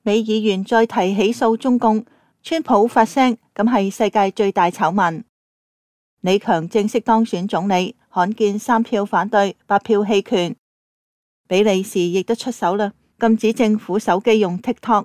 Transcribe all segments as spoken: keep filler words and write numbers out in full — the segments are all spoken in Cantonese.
美議員再提起訴中共，川普發聲，咁係世界最大醜聞。李強正式當選總理，罕見三票反對，八票棄權。比利時亦都出手啦，禁止政府手機用 TikTok。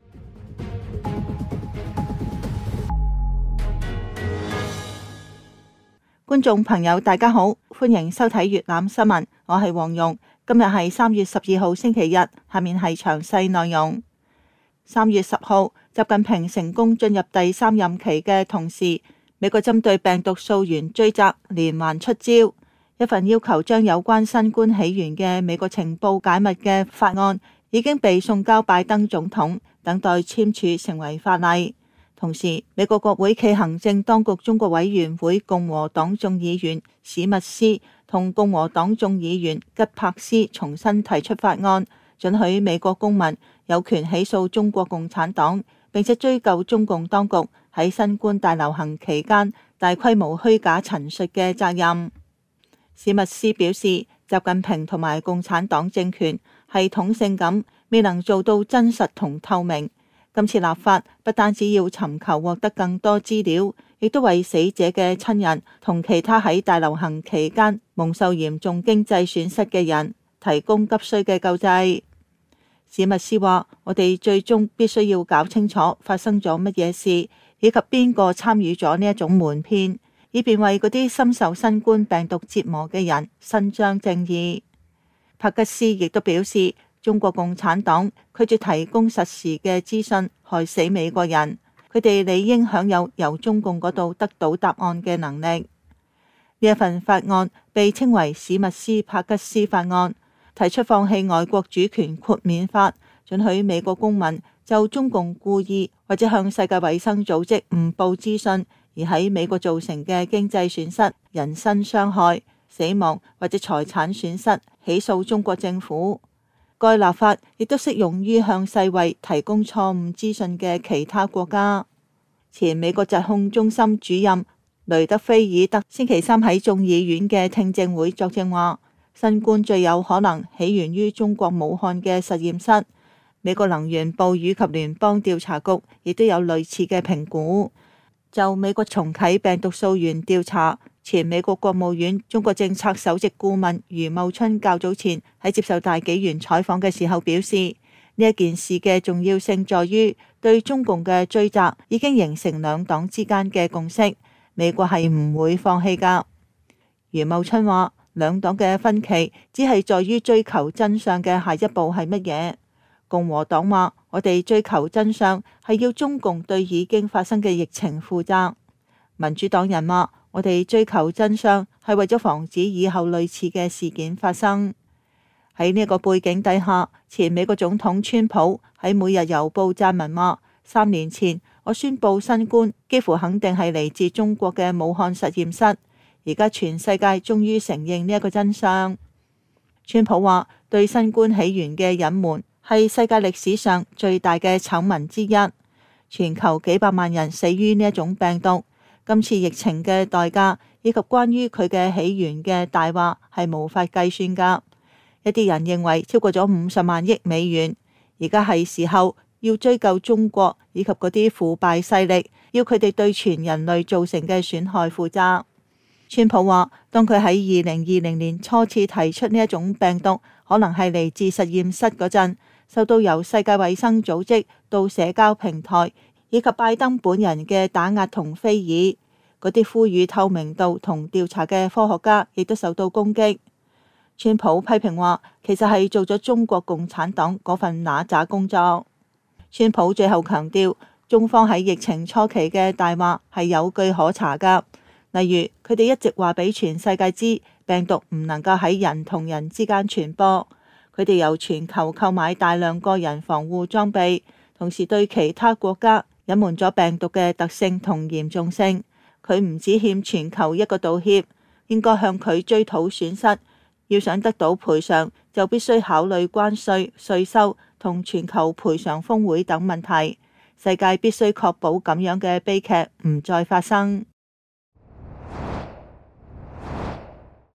觀眾朋友大家好，歡迎收睇粵覽新聞，我係黃蓉。今日係三月十二號星期日，下面係詳細內容。三月十號，習近平成功進入第三任期嘅同時，美國針對病毒溯源追責連環出招。一份要求將有關新冠起源嘅美國情報解密嘅法案已經被送交拜登總統，等待簽署成為法例。同時，美國國會暨行政當局中國委員會共和黨眾議員史密斯同共和黨眾議員吉柏斯重新提出法案，准許美國公民有權起訴中國共產黨，並且追究中共當局喺新冠大流行期間大規模虛假陳述嘅責任。史密斯表示，習近平同埋共產黨政權系統性咁未能做到真實同透明。今次立法不單止要尋求獲得更多資料，亦都為死者嘅親人同其他喺大流行期間蒙受嚴重經濟損失嘅人提供急需嘅救濟。史密斯話：我哋最終必須要搞清楚發生咗乜嘢事，以及邊個參與咗呢一種瞞騙，以便為嗰啲深受新冠病毒折磨嘅人伸張正義。帕吉斯亦都表示，中國共產黨拒絕提供實時嘅資訊，害死美國人，佢哋理應享有由中共嗰度得到答案嘅能力。呢一份法案被稱為史密斯帕吉斯法案，提出放棄外國主權豁免法，准許美國公民就中共故意或者向世界衛生組織誤報資訊而喺美國造成嘅經濟損失、人身傷害、死亡或者財產損失起訴中國政府。該立法亦都適用於向世衛提供錯誤資訊嘅其他國家。前美國疾控中心主任雷德菲爾德星期三喺眾議院嘅聽證會作證話，新冠最有可能起源於中國武漢嘅實驗室。美國能源部以及聯邦調查局亦都有類似嘅評估。就美國重啟病毒溯源調查，前美國國務院中國政策首席顧問余茂春較早前喺接受大紀元採訪嘅時候表示，呢一件事嘅重要性在於對中共嘅追責已經形成兩黨之間嘅共識，美國係唔會放棄㗎。余茂春話，兩黨嘅分歧只係在於追求真相嘅下一步係乜嘢。共和黨話，我哋追求真相係要中共對已經發生嘅疫情負責。民主黨人話，我哋追求真相係為咗防止以後類似嘅事件發生。喺呢個背景底下，前美國總統川普喺每日郵報撰文話，三年前我宣布新冠幾乎肯定係嚟自中國嘅武漢實驗室，而家全世界終於承認呢一個真相。川普話，對新冠起源嘅隱瞞係世界歷史上最大嘅醜聞之一，全球幾百萬人死於呢一種病毒。今次疫情嘅代價以及關於佢嘅起源嘅大話係無法計算㗎。一啲人認為超過咗五十萬億美元，而家係時候要追究中國以及嗰啲腐敗勢力，要佢哋對全人類造成嘅損害負責。川普話，當佢喺二零二零年初次提出呢一種病毒可能係嚟自實驗室嗰陣，受到由世界衛生組織到社交平台以及拜登本人嘅打壓同非議，嗰啲呼籲透明度同調查嘅科學家亦都受到攻擊。川普批評話，其實係做咗中國共產黨嗰份揦鮓工作。川普最後強調，中方喺疫情初期嘅大話係有據可查㗎，例如佢哋一直話俾全世界知病毒唔能夠喺人同人之間傳播，佢哋由全球購買大量個人防護裝備，同時對其他國家隱瞞咗病毒嘅特性同嚴重性。佢唔只欠全球一個道歉，應該向佢追討損失。要想得到賠償，就必須考慮關稅、稅收同全球賠償峰會等問題。世界必須確保咁樣嘅悲劇唔再發生。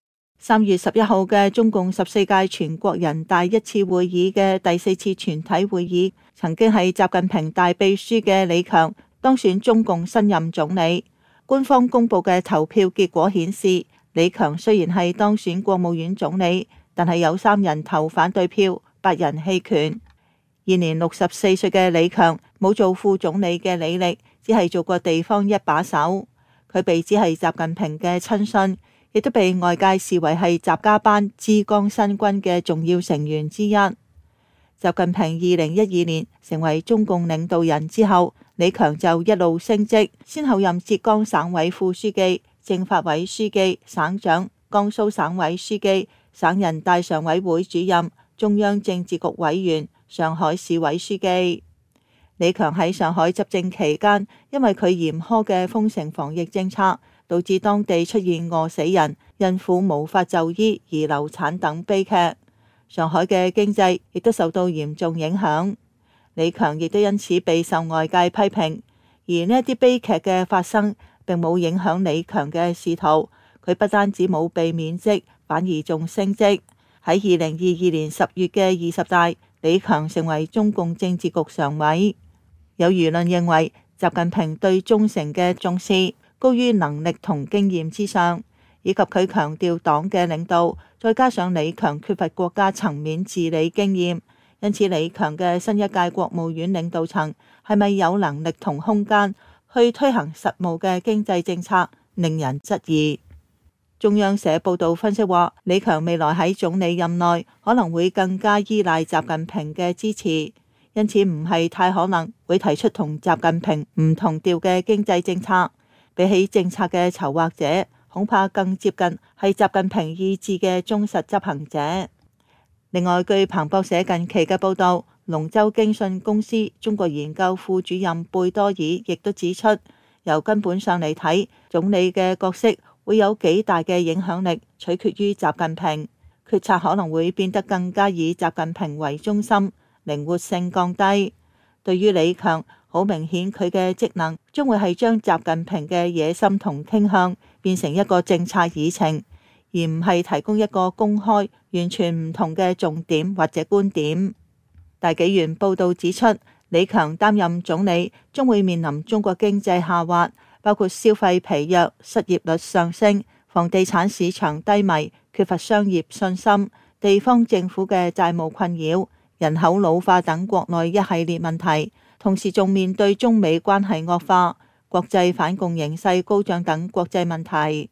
三月十一號嘅中共十四屆全國人大一次會議嘅第四次全體會議，曾經係習近平大秘書嘅李強當選中共新任總理。官方公布嘅投票結果顯示，李強雖然係當選國務院總理，但係有三人投反對票，八人棄權。現年六十四歲嘅李強冇做副總理嘅履歷，只係做過地方一把手。佢被指係習近平嘅親信，亦都被外界視為係習家班之江新軍嘅重要成員之一。習近平二零一二年成為中共領導人之後，李強就一路升職，先後任浙江省委副書記、政法委書記、省長、江蘇省委書記、省人大常委會主任、中央政治局委員、上海市委書記。李強喺上海執政期間，因為佢嚴苛嘅封城防疫政策，導致當地出現餓死人、孕婦無法就醫而流產等悲劇。上海嘅經濟亦都受到嚴重影響。李強亦都因此備受外界批評。而呢一啲悲劇嘅發生並冇影響李強嘅仕途，佢不單止冇被免職，反而仲升職。喺二零二二年十月嘅二十大，李強成為中共政治局常委。有輿論認為，習近平對忠誠嘅重視高於能力同經驗之上，以及佢強調黨嘅領導，再加上李強缺乏國家層面治理經驗，因此李強嘅新一屆國務院領導層係咪有能力同空間去推行實務嘅經濟政策，令人質疑。中央社報道分析話，李強未來喺總理任內可能會更加依賴習近平嘅支持。因此唔係太可能會提出同習近平唔同調嘅經濟政策，比起政策嘅籌劃者，恐怕更接近係習近平意志嘅忠實執行者。另外，據彭博社近期嘅報道，龍舟經訊公司中國研究副主任貝多爾亦都指出，由根本上嚟睇，總理嘅角色會有幾大嘅影響力，取決於習近平，決策可能會變得更加以習近平為中心，靈活性降低。對於李強，好明顯佢嘅職能將會係將習近平嘅野心同傾向變成一個政策議程，而唔係提供一個公開完全唔同嘅重點或者觀點。大紀元報道指出，李強擔任總理將會面臨中國經濟下滑，包括消費疲弱、失業率上升、房地產市場低迷、缺乏商業信心、地方政府嘅債務困擾、人口老化等國內一系列問題，同時仲面對中美關係惡化、國際反共形勢高漲等國際問題。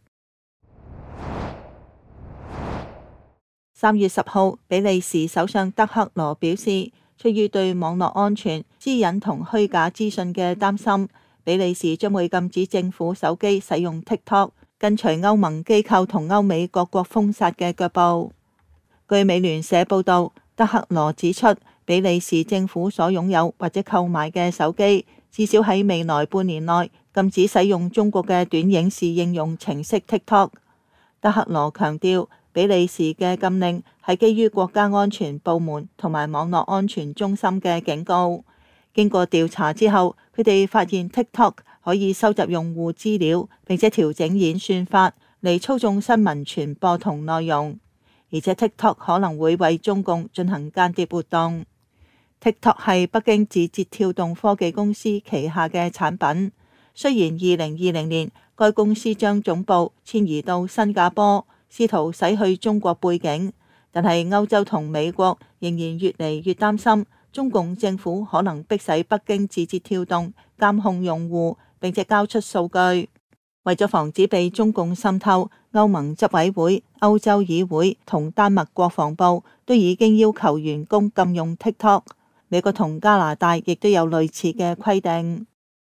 三月十號，比利時首相德克羅表示，出於對網絡安全、私隱同虛假資訊嘅擔心，比利時將會禁止政府手機使用 TikTok， 跟隨歐盟機構同歐美各國封殺嘅腳步。據美聯社報道，德克羅指出，比利時政府所擁有或者購買嘅手機，至少喺未來半年內禁止使用中國嘅短影視應用程式 TikTok。德克羅強調，比利時嘅禁令係基於國家安全部門同埋網絡安全中心嘅警告。經過調查之後，佢哋發現 TikTok 可以收集用戶資料，並且調整演算法嚟操縱新聞傳播同內容。而且 TikTok 可能會為中共進行間諜活動。TikTok 係北京字節跳動科技公司旗下嘅產品。雖然二零二零年該公司將總部遷移到新加坡，試圖洗去中國背景，但係歐洲同美國仍然越嚟越擔心中共政府可能迫使北京字節跳動監控用戶，並且交出數據。為咗防止被中共滲透，歐盟執委會、歐洲議會同丹麥國防部都已經要求員工禁用 TikTok。美國同加拿大亦都有類似嘅規定。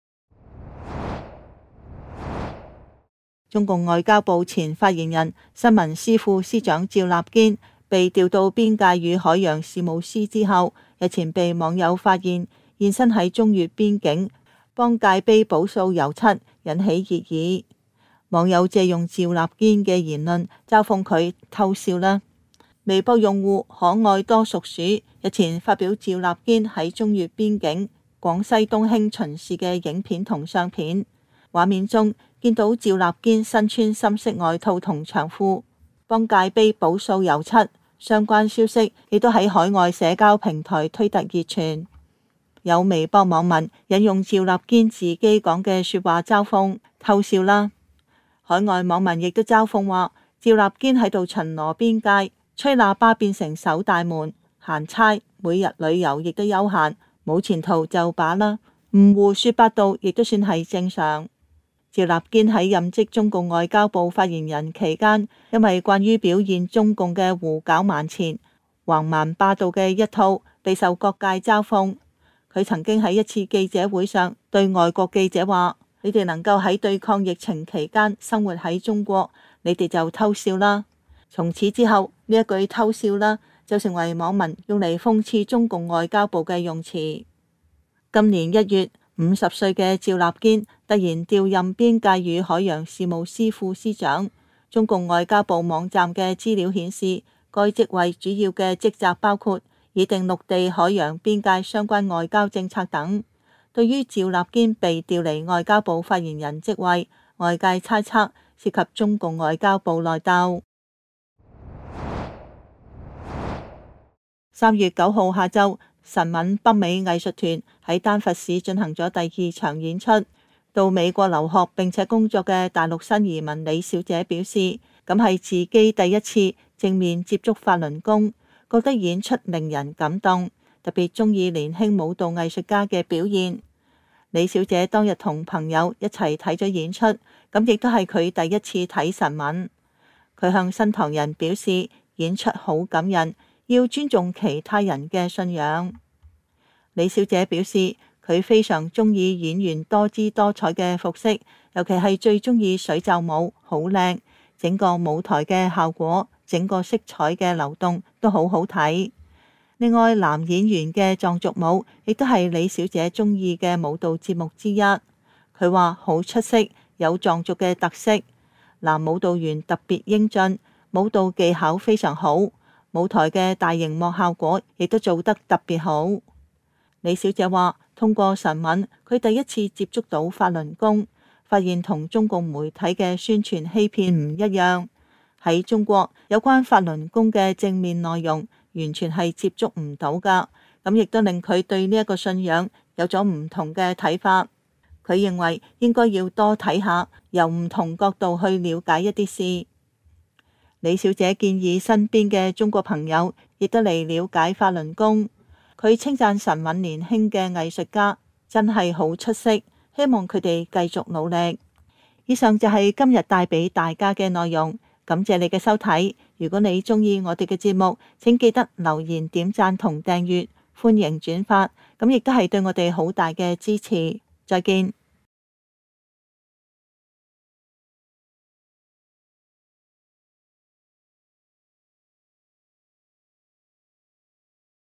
中共外交部前發言人、新聞司副司長趙立堅被調到邊界與海洋事務司之後，日前被網友發現現身喺中越邊境幫界碑補掃油漆，引起熱議。網友借用趙立堅嘅言論嘲諷佢偷笑啦。微博用戶可愛多屬鼠日前發表趙立堅喺中越邊境廣西東興巡視嘅影片同相片，畫面中見到趙立堅身穿深色外套同長褲， 幫界碑補掃油漆，相關消息亦都喺海外社交平台推特熱傳。有微博網民引用趙立堅自己講嘅說話嘲諷，偷笑啦。海外網民亦都嘲諷話，趙立堅喺度巡邏邊界，吹喇叭變成守大門，行差，每日旅遊亦都休閒，冇前途就罷啦，唔胡說八道亦都算係正常。趙立堅喺任職中共外交部發言人期間，因為慣於表現中共嘅胡攪蠻纏、橫蠻霸道嘅一套，備受各界嘲諷。佢曾經喺一次記者會上對外國記者話：你哋能夠喺對抗疫情期間生活喺中國，你哋就偷笑啦。從此之後，呢一句偷笑啦就成為網民用嚟諷刺中共外交部嘅用詞。今年一月，五十歲嘅趙立堅突然調任邊界與海洋事務司副司長。中共外交部網站嘅資料顯示，該職位主要嘅職責包括擬定陸地海洋邊界相關外交政策等。對於趙立堅被調離外交部發言人職位，外界猜測涉及中共外交部內鬥。三月九號下晝，神韻北美藝術團喺丹佛市進行咗第二場演出。到美國留學並且工作嘅大陸新移民李小姐表示，咁係自己第一次正面接觸法輪功，覺得演出令人感動，特別中意年輕舞蹈藝術家嘅表現。李小姐當日同朋友一齊睇咗演出，咁亦都係佢第一次睇神韻。佢向新唐人表示，演出好感人，要尊重其他人嘅信仰。李小姐表示，佢非常中意演員多姿多彩嘅服飾，尤其係最中意水袖舞，好靚，整個舞台嘅效果，整個色彩嘅流動都好好睇。另外，男演員嘅藏族舞亦都係李小姐中意嘅舞蹈節目之一。佢話好出色，有藏族嘅特色。男舞蹈員特別英俊，舞蹈技巧非常好，舞台嘅大熒幕效果亦都做得特別好。李小姐話，通過神韻，佢第一次接觸到法輪功，發現同中共媒體嘅宣傳欺騙唔一樣。喺中國，有關法輪功嘅正面內容完全係接觸唔到㗎，咁亦都令佢對呢一個信仰有咗唔同嘅睇法。佢認為應該要多睇下，由唔同角度去了解一啲事。李小姐建議身邊嘅中國朋友亦都嚟了解法輪功。佢稱讚神韻年輕嘅藝術家真係好出色，希望佢哋繼續努力。以上就係今日帶俾大家嘅內容，感謝你嘅收睇。如果你鍾意我哋嘅節目，請記得留言、點讚同訂閱，歡迎轉發，咁亦都係對我哋好大嘅支持。再見。